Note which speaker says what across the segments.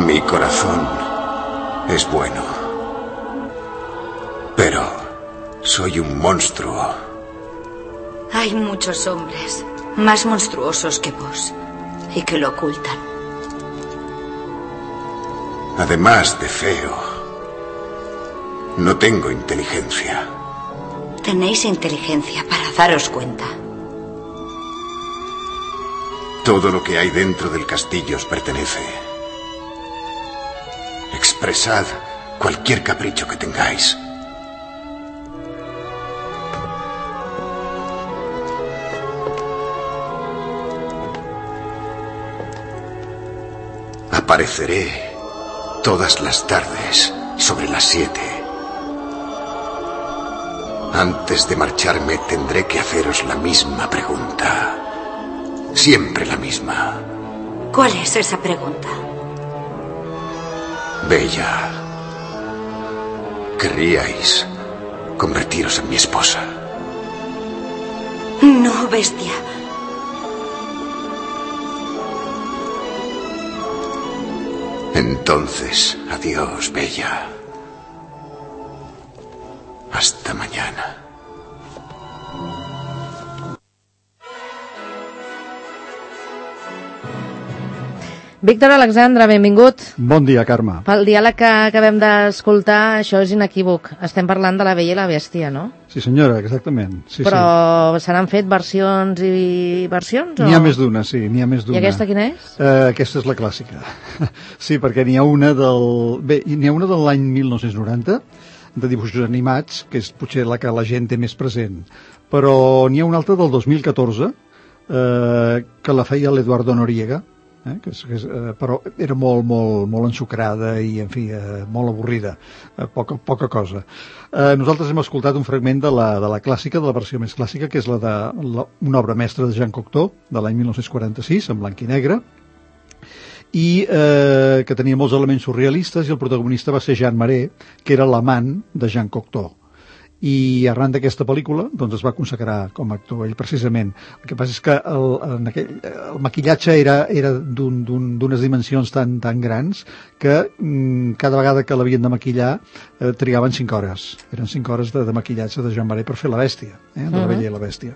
Speaker 1: Mi corazón es bueno, pero soy un monstruo.
Speaker 2: Hay muchos hombres más monstruosos que vos y que lo ocultan.
Speaker 1: Además de feo, no tengo inteligencia.
Speaker 2: Tenéis inteligencia para daros cuenta.
Speaker 1: Todo lo que hay dentro del castillo os pertenece. Expresad cualquier capricho que tengáis. Apareceré todas las tardes sobre las 7. Antes de marcharme tendré que haceros la misma pregunta. Siempre la misma.
Speaker 2: ¿Cuál es esa pregunta?
Speaker 1: Bella, ¿querríais convertiros en mi esposa?
Speaker 2: No, bestia.
Speaker 1: Entonces, adiós, Bella. Hasta mañana.
Speaker 3: Víctor Alexandre, benvingut.
Speaker 4: Bon dia, Carme.
Speaker 3: Pel diàleg que acabem d'escoltar, això és inequívoc. Estem parlant de La Bella i la Bèstia, no?
Speaker 4: Sí, senyora, exactament. Sí,
Speaker 3: però se n'han fet versions i versions?
Speaker 4: N'hi ha més d'una, sí, n'hi ha més d'una.
Speaker 3: I aquesta quina és?
Speaker 4: Aquesta és la clàssica. Sí, perquè n'hi ha una n'hi ha una de l'any 1990, de dibuixos animats, que és potser la que la gent té més present. Però n'hi ha una altra del 2014, que la feia l'Eduardo Noriega, però era molt ensucrada i, en fi, molt avorrida, poca cosa. Nosaltres hem escoltat un fragment de la clàssica, de la versió més clàssica, que és una obra mestra de Jean Cocteau, de l'any 1946, en blanc i negre, i que tenia molts elements surrealistes, i el protagonista va ser Jean Marais, que era l'amant de Jean Cocteau. I arran d'aquesta pel·lícula doncs es va consagrar com a actor, ell precisament. El que passa és que el maquillatge era d'unes dimensions tan grans que cada vegada que l'havien de maquillar trigaven 5 hores. Eren 5 hores de maquillatge de Jean Marais per fer la bèstia, de La Bella i la Bèstia.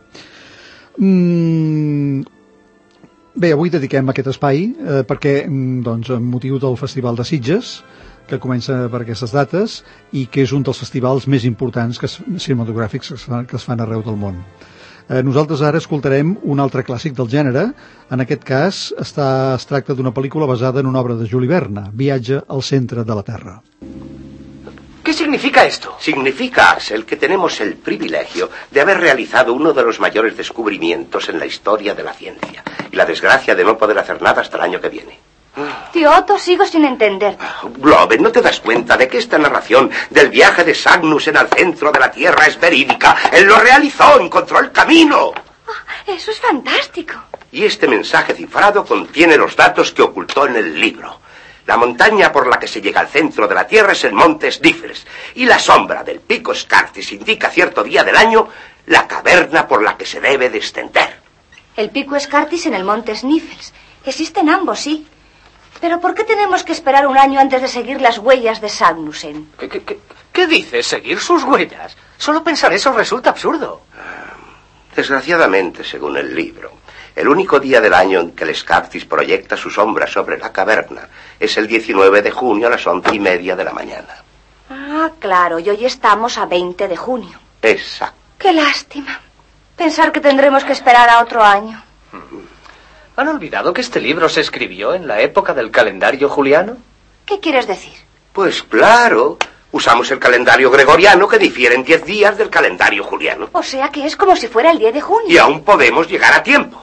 Speaker 4: Bé, avui dediquem aquest espai perquè, doncs, amb motiu del Festival de Sitges, que comença per aquestes dates i que és un dels festivals més importants cinematogràfics que es fan arreu del món. Nosaltres ara escoltarem un altre clàssic del gènere. En aquest cas es tracta d'una pel·lícula basada en una obra de Jules Verne, Viatge al centre de la Terra.
Speaker 5: ¿Qué significa esto? Significa, Axel, que tenemos el privilegio de haber realizado uno de los mayores descubrimientos en la historia de la ciencia y la desgracia de no poder hacer nada hasta el año que viene.
Speaker 6: Tío Otto, sigo sin entender.
Speaker 5: Globen, ¿no te das cuenta de que esta narración del viaje de Sagnussen al centro de la Tierra es verídica? Él lo realizó, encontró el camino.
Speaker 6: Eso es fantástico.
Speaker 5: Y este mensaje cifrado contiene los datos que ocultó en el libro. La montaña por la que se llega al centro de la Tierra es el monte Sniffles, y la sombra del pico Scartis indica cierto día del año la caverna por la que se debe descender.
Speaker 6: El pico Scartis en el monte Sniffles. Existen ambos, sí. ¿Pero por qué tenemos que esperar un año antes de seguir las huellas de Sagnussen?
Speaker 7: ¿Qué dices? ¿Seguir sus huellas? Solo pensar eso resulta absurdo.
Speaker 5: Desgraciadamente, según el libro, el único día del año en que el Scartis proyecta su sombra sobre la caverna es el 19 de junio a las 11:30 de la mañana.
Speaker 6: Ah, claro, y hoy estamos a 20 de junio.
Speaker 5: Exacto.
Speaker 6: Qué lástima. Pensar que tendremos que esperar a otro año.
Speaker 7: ¿Han olvidado que este libro se escribió en la época del calendario juliano?
Speaker 6: ¿Qué quieres decir?
Speaker 5: Pues claro, usamos el calendario gregoriano que difiere en 10 días del calendario juliano.
Speaker 6: O sea que es como si fuera el 10 de junio.
Speaker 5: Y aún podemos llegar a tiempo.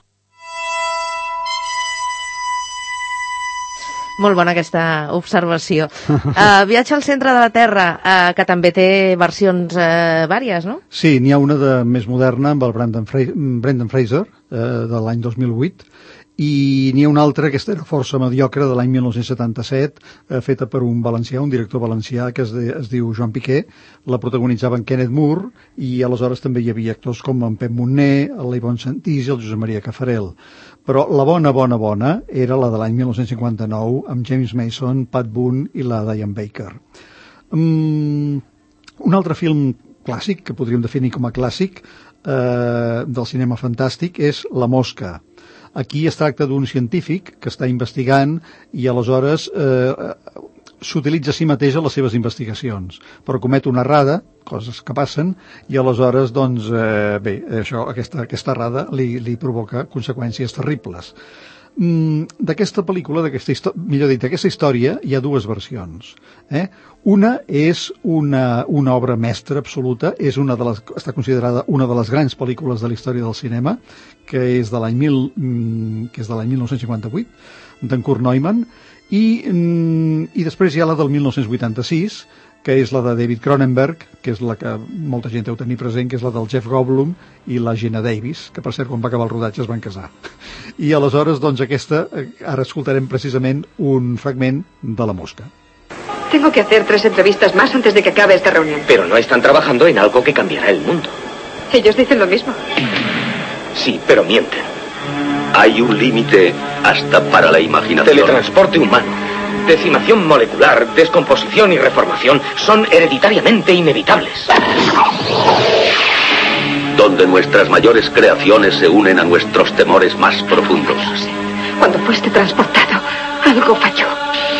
Speaker 3: Molt bona aquesta observació. Viatge al centre de la Terra, que també té versions vàries, no?
Speaker 4: Sí, n'hi ha una més moderna amb el Brendan Fraser, de l'any 2008, i n'hi ha una altra que era força mediocre de l'any 1977, feta per un valencià, un director valencià que es diu Joan Piqué. La protagonitzaven Kenneth Moore i aleshores també hi havia actors com en Pep Monner, l'Yvonne Santís i el Josep Maria Cafarel. Però la bona era la de l'any 1959 amb James Mason, Pat Boone i la Diane Baker. Un altre film clàssic, que podríem definir com a clàssic, del cinema fantàstic, és La mosca. Aquí es tracta d'un científic que està investigant i aleshores s'utilitza a si mateix a les seves investigacions, però comet una errada, coses que passen, i aleshores, doncs, aquesta errada li provoca conseqüències terribles. D'aquesta pel·lícula, d'aquesta història, hi ha dues versions. Una és una obra mestra absoluta, està considerada una de les grans pel·lícules de la història del cinema, que és de l'any 1958, d'en Kurt Neumann, i després hi ha la del 1986, que és la de David Cronenberg, que és la que molta gent deu tenir present, que és la del Jeff Goldblum i la Geena Davis, que per cert, quan va acabar el rodatge es van casar. I aleshores, doncs ara escoltarem precisament un fragment de La mosca.
Speaker 8: Tengo que hacer 3 entrevistas más antes de que acabe esta reunión.
Speaker 7: Pero no están trabajando en algo que cambiará el mundo.
Speaker 8: Ellos dicen lo mismo.
Speaker 7: Sí, pero mienten.
Speaker 9: Hay un límite hasta para la imaginación.
Speaker 7: Teletransporte humano, decimación molecular, descomposición y reformación son hereditariamente inevitables.
Speaker 9: Donde nuestras mayores creaciones se unen a nuestros temores más profundos.
Speaker 8: No sé. Cuando fuiste transportado, algo falló.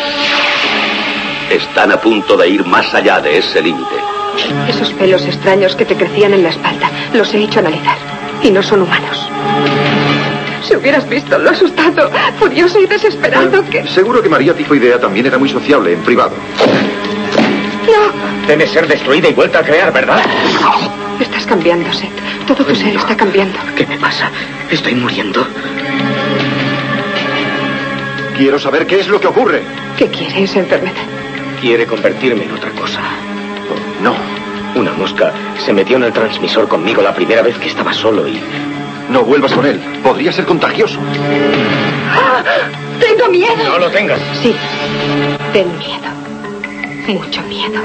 Speaker 9: Están a punto de ir más allá de ese límite.
Speaker 8: Esos pelos extraños que te crecían en la espalda, los he hecho analizar. Y no son humanos. Si hubieras visto lo asustado, furioso y desesperado que...
Speaker 10: Seguro que María Tifoidea también era muy sociable en privado.
Speaker 8: No.
Speaker 7: Debe ser destruida y vuelta a crear, ¿verdad?
Speaker 8: Estás cambiando, Seth. Todo tu ser está cambiando.
Speaker 7: ¿Qué me pasa? Estoy muriendo.
Speaker 10: Quiero saber qué es lo que ocurre.
Speaker 8: ¿Qué quiere esa enfermedad?
Speaker 7: Quiere convertirme en otra cosa.
Speaker 10: No.
Speaker 7: Una mosca se metió en el transmisor conmigo la primera vez que estaba solo y...
Speaker 10: No vuelvas con él. Podría ser contagioso.
Speaker 8: ¡Ah! ¡Tengo miedo!
Speaker 7: No lo tengas.
Speaker 8: Sí. Ten miedo. Mucho miedo.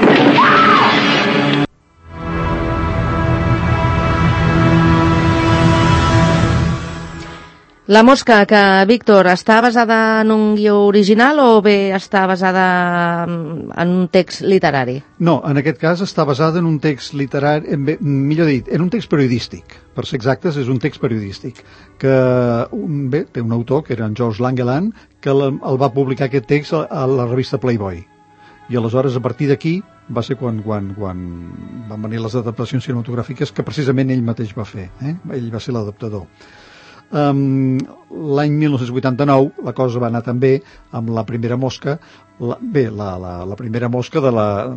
Speaker 3: La mosca, que, Víctor, està basada en un guió original o bé està basada en un text literari?
Speaker 4: No, en aquest cas està basada en un text literari, millor dit, en un text periodístic. Per ser exactes, és un text periodístic que té un autor, que era en George Langeland, que el va publicar aquest text a la revista Playboy. I aleshores, a partir d'aquí, va ser quan van venir les adaptacions cinematogràfiques que precisament ell mateix va fer. Ell va ser l'adaptador. L'any 1989 la cosa va anar també amb la primera mosca, la primera mosca de la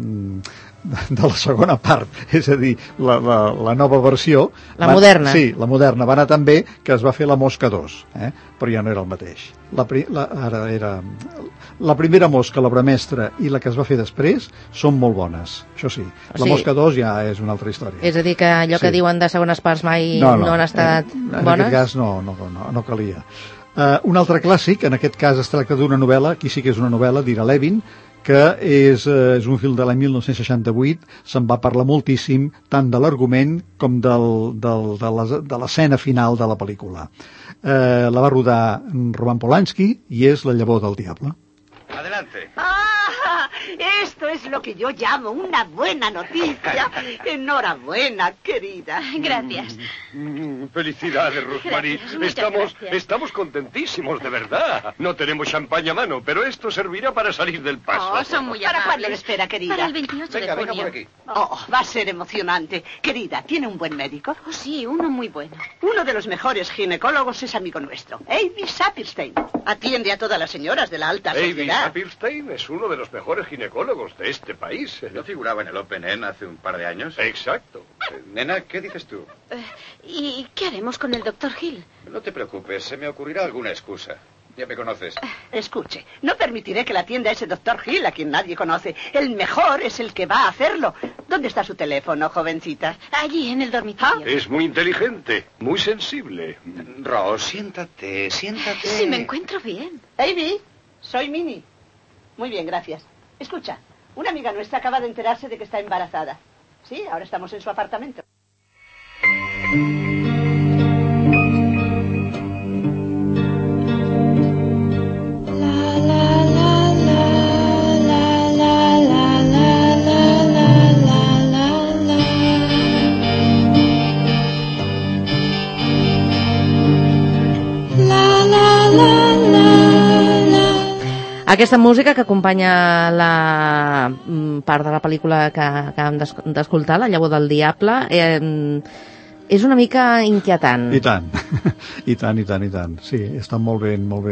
Speaker 4: segona part, és a dir, la nova versió.
Speaker 3: La moderna.
Speaker 4: Sí, la moderna. Va anar també que es va fer la mosca 2, però ja no era el mateix. Ara era... La primera mosca, l'obra mestra, i la que es va fer després són molt bones, això sí. La mosca 2 ja és una altra història.
Speaker 3: És a dir, que allò que diuen de segones parts mai no han estat bones?
Speaker 4: En aquest cas no calia. Un altre clàssic, en aquest cas es tracta d'una novel·la, aquí sí que és una novel·la d'Ira Levin, que és un film de l'any 1968, se'n va parlar moltíssim, tant de l'argument com de l'escena final de la pel·lícula. La va rodar Roman Polanski i és La llavor del diable.
Speaker 11: Adelante.
Speaker 12: ¡Ah! Esto es lo que yo llamo una buena noticia. Enhorabuena, querida.
Speaker 2: Gracias.
Speaker 11: Felicidades, Rosmarie. Estamos contentísimos, de verdad. No tenemos champaña a mano, pero esto servirá para salir del paso.
Speaker 2: Oh, son muy
Speaker 12: ¿Para
Speaker 2: amables.
Speaker 12: cuándo le espera, querida?
Speaker 2: Para el 28 de junio.
Speaker 11: Venga por aquí.
Speaker 12: Oh, va a ser emocionante. Querida, ¿tiene un buen médico?
Speaker 2: Oh, sí, uno muy bueno.
Speaker 12: Uno de los mejores ginecólogos es amigo nuestro, Avi Saperstein. Atiende a todas las señoras de la alta
Speaker 11: Avi
Speaker 12: sociedad.
Speaker 11: Saperstein es uno de los mejores ginecólogos de este país.
Speaker 13: ¿No figuraba en el Open End hace un par de años?
Speaker 11: Exacto.
Speaker 13: Nena, ¿qué dices tú?
Speaker 2: ¿Y qué haremos con el Dr. Hill?
Speaker 13: No te preocupes, se me ocurrirá alguna excusa. Ya me conoces.
Speaker 12: Escuche, no permitiré que la atienda ese doctor Hill a quien nadie conoce. El mejor es el que va a hacerlo. ¿Dónde está su teléfono, jovencita?
Speaker 2: Allí, en el dormitorio.
Speaker 11: Es muy inteligente, muy sensible.
Speaker 13: Rose, siéntate.
Speaker 2: Sí, me encuentro bien.
Speaker 12: Avi, soy Minnie. Muy bien, gracias. Escucha, una amiga nuestra acaba de enterarse de que está embarazada. Sí, ahora estamos en su apartamento.
Speaker 3: Aquesta música que acompanya la part de la pel·lícula que acabem d'escoltar, La llavor del diable, és una mica inquietant.
Speaker 4: I tant, i tant. Sí, està molt ben, molt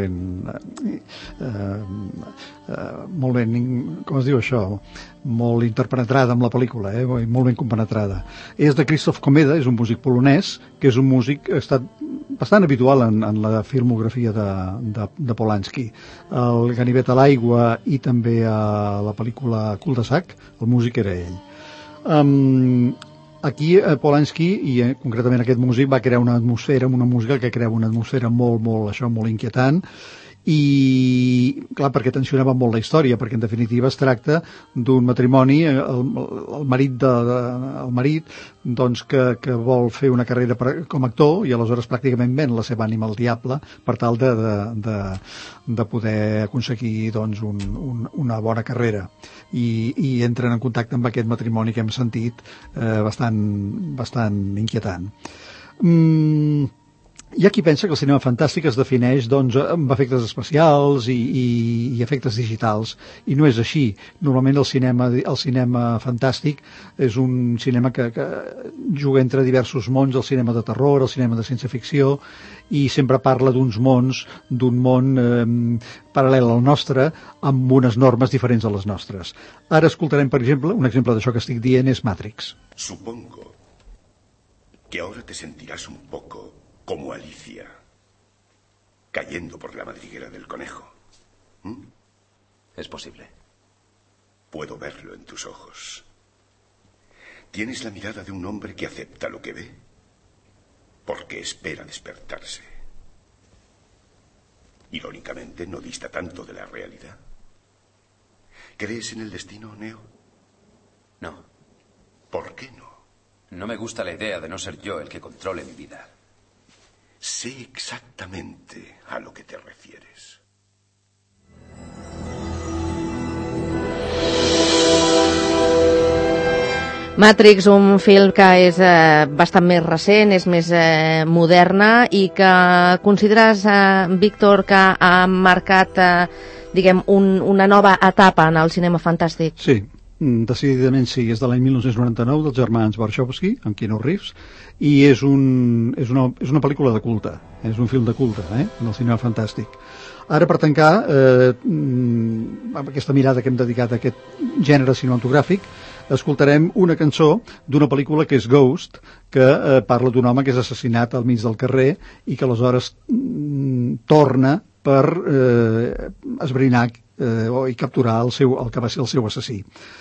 Speaker 4: ben, com es diu això? Molt interpenetrada amb la pel·lícula, molt ben compenetrada. És de Krzysztof Komeda, és un músic polonès, que és un músic que ha estat bastant habitual en la filmografia de Polanski. El Ganivet a l'aigua i també a la pel·lícula Cul de sac, el músic era ell. Aquí Polanski, i concretament aquest músic, va crear una atmosfera, una música que crea una atmosfera molt inquietant, i clar, perquè tensionava molt la història, perquè en definitiva es tracta d'un matrimoni, el marit doncs que vol fer una carrera com a actor, i aleshores pràcticament ven la seva ànima al diable per tal de poder aconseguir doncs una bona carrera, i entren en contacte amb aquest matrimoni que hem sentit bastant inquietant. Hi ha qui pensa que el cinema fantàstic es defineix doncs, amb efectes especials i efectes digitals, i no és així. Normalment el cinema fantàstic és un cinema que juga entre diversos mons, el cinema de terror, el cinema de ciència-ficció, i sempre parla d'uns mons, d'un món paral·lel al nostre, amb unes normes diferents a les nostres. Ara escoltarem, per exemple, un exemple d'això que estic dient és Matrix.
Speaker 14: Supongo que ahora te sentirás un poco como Alicia, cayendo por la madriguera del conejo.
Speaker 15: Es posible.
Speaker 14: Puedo verlo en tus ojos. Tienes la mirada de un hombre que acepta lo que ve, porque espera despertarse. Irónicamente, no dista tanto de la realidad. ¿Crees en el destino, Neo?
Speaker 15: No.
Speaker 14: ¿Por qué no?
Speaker 15: No me gusta la idea de no ser yo el que controle mi vida.
Speaker 14: Sé exactamente a lo que te refieres.
Speaker 3: Matrix, un film que és bastant més recent, és més moderna, i que consideres, Víctor, que ha marcat, diguem, una nova etapa en el cinema fantàstic?
Speaker 4: Sí, decididament sí. És de l'any 1999, dels germans Wachowski, amb Keanu Reeves, i és una pel·lícula de culte, és un film de culte, en el cinema fantàstic. Ara, per tancar, amb aquesta mirada que hem dedicat a aquest gènere cinematogràfic, escoltarem una cançó d'una pel·lícula que és Ghost, que parla d'un home que és assassinat al mig del carrer i que aleshores torna per esbrinar i capturar el que va ser el seu assassí.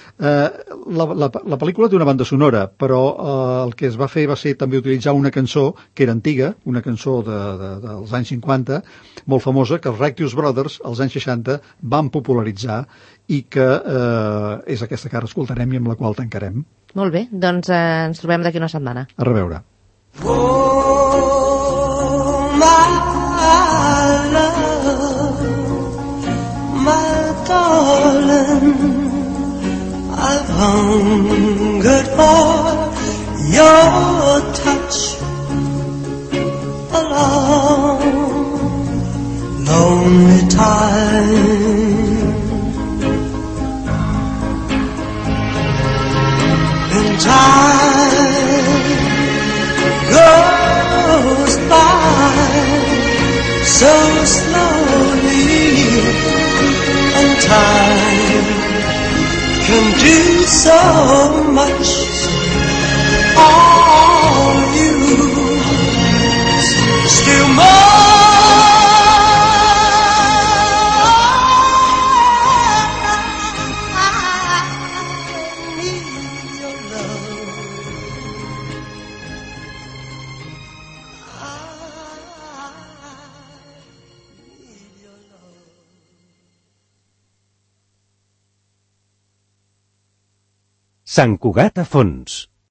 Speaker 4: La pel·lícula té una banda sonora, però el que es va fer va ser també utilitzar una cançó que era antiga, una cançó dels anys 50, molt famosa, que els Righteous Brothers, als anys 60, van popularitzar, i que és aquesta que ara escoltarem i amb la qual tancarem.
Speaker 3: Molt bé, doncs ens trobem d'aquí una setmana.
Speaker 4: A reveure.
Speaker 16: My darling, I've hungered for your touch a long, lonely time. And time goes by so slowly, and time can do so much. All you still more. I need your love.
Speaker 17: Sant Cugat a fons.